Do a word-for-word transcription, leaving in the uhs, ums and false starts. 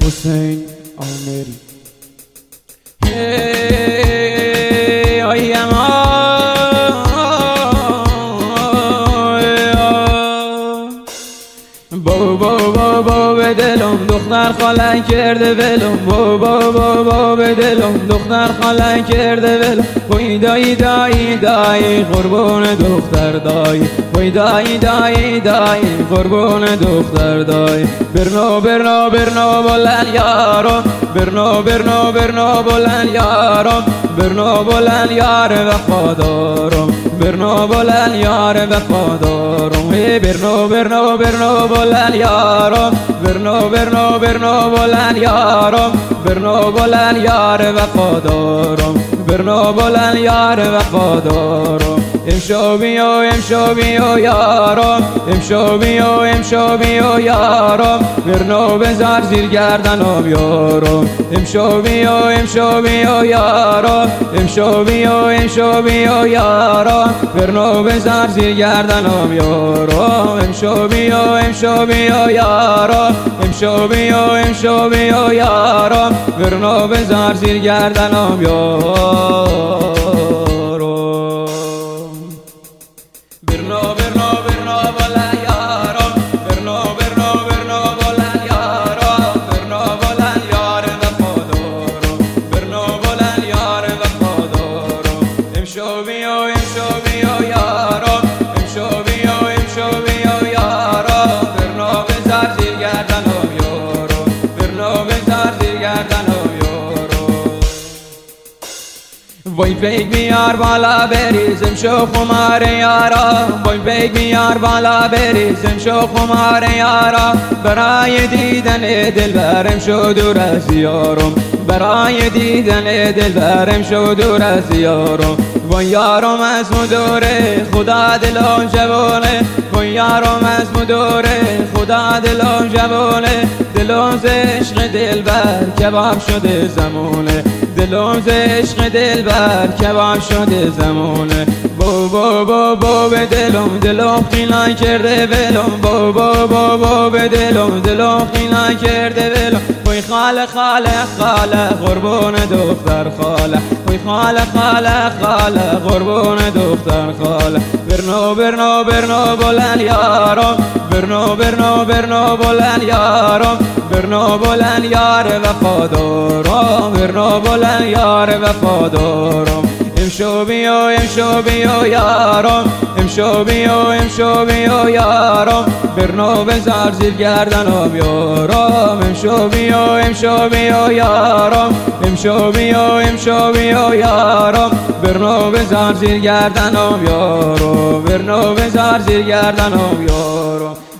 حسین آمری hey, آیم با با با با به دلم دختر خاله کرده ولم با با با با به دلم دختر خاله کرده ولم وای دایی دایی دایی قربون دختر دایی وای دایی دایی دایی قربون دختر دایی برنو برنو برنو بلن یارو برنو برنو برنو بلن یارو برنو بلن یار وفادارم برنو بلن یار وفادارم برنو برنو برنو بلن یارم برنو برنو برنو بلن یارم برنو بلن یار وفادارم برنو بلن یار وفادارم امشو بیو امشو بیو یارم امشو بیو امشو بیو یارم برنو بزار زیر گردنم یارم امشو بیو امشو بیو یارم امشو بیو امشو بیو یارم برنو بزار زیر گردنم یارم امشو بیو امشو بیو یارم امشو بیو امشو بیو یارم برنو بزار زیر گردنم یارم برنو برنو برنو بلن یارم برنو برنو برنو بلن یارم برنو بلن یار وفادارم برنو بلن یار وفادارم امشو بیو امشو بیو یارم امشو بیو امشو بیو یارم برنو بزار زیر گردنم یارم برنو بزار زیر گردنم یارم وای پیک بیار بالا بریزم شو خمار یارا وای پیک بیار بالا بریزم شو خمار یارا برای دیدن دلبرم شو دور از یارم برای دیدن دلبرم شو دور از یارم وای یارم از مدوره خدا دلم جوانه وای یارم از مدوره خدا دلم جوانه دلم ز عشق دلبر کباب شده زمونه دلم ز عشق دلبر کباب شده زمونه با با با با به دلم دلم خینا کرده ولم با با با با به دلم دلم خینا کرده ولم وای خاله خاله خاله قربون دختر خاله وای خاله خاله خاله قربون دختر خاله برنو برنو برنو بلن یارم برنو برنو برنو بلن یارم برنو بلن یار وفادارم برنو بلن یار وفادارم امشو بیو امشو بیو یارم امشو بیو امشو بیو یارم برنو بزار زیر گردنم یارم امشو بیو امشو بیو یارم امشو بیو امشو بیو یارم برنو بزار زیر گردنم یارم برنو بزار زیر گردنم یارم